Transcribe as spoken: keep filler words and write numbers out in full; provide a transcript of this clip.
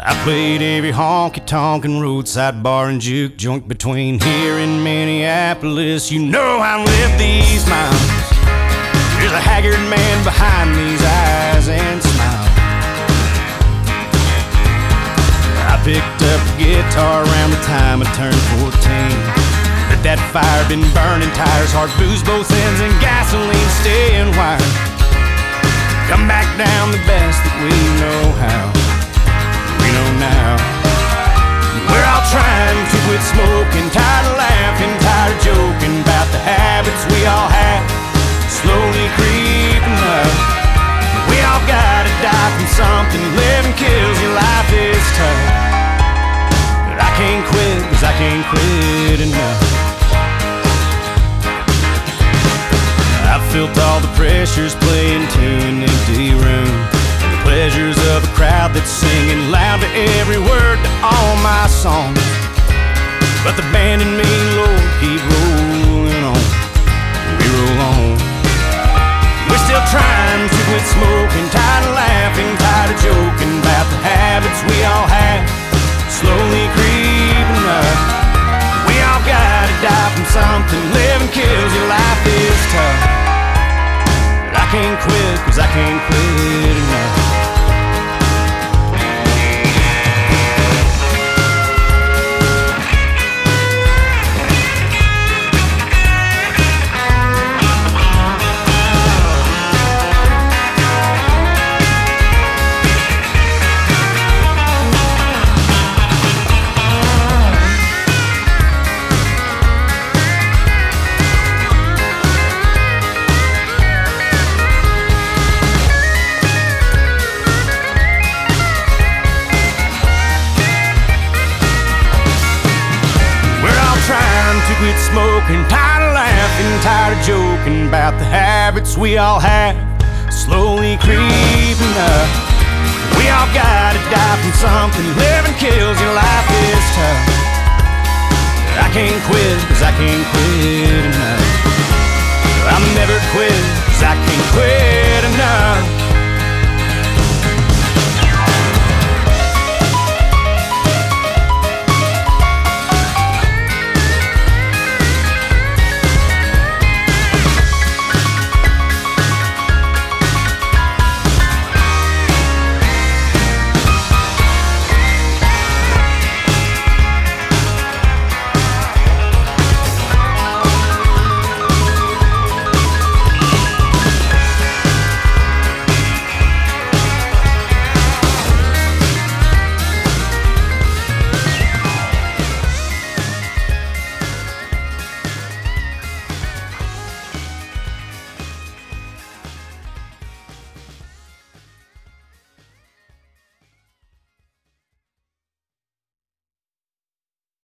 I played every honky-tonk and roadside bar and juke joint between here and Minneapolis. You know I lived these miles. There's a haggard man behind these eyes and smile. I picked up a guitar around the time I turned fourteen. But that fire been burning tires, hard booze both ends, and gasoline staying wired. Come back down the best that we know how. We know now. We're all trying to quit smoking, tired of laughing, tired of joking about the habits we all have, slowly creeping up. We all gotta die from something. Living kills you, life is tough. But I can't quit, cause I can't quit enough. I've felt all the pressures playing to an empty room, the pleasures of a crowd that's singing loud to every word to all my songs. But the band and me, Lord, keep rolling on. We roll on. We're still trying to quit smoking, tired of laughing, tired of joking about the habits we all have, slowly creeping up. We all gotta die from something. Living kills you, life is tough. But I can't quit, cause I can't quit enough. Quit smoking, tired of laughing, tired of joking about the habits we all have, slowly creeping up. We all gotta die from something. Living kills you, life is tough. But I can't quit, cause I can't quit enough. I'll never quit, cause I can't quit enough.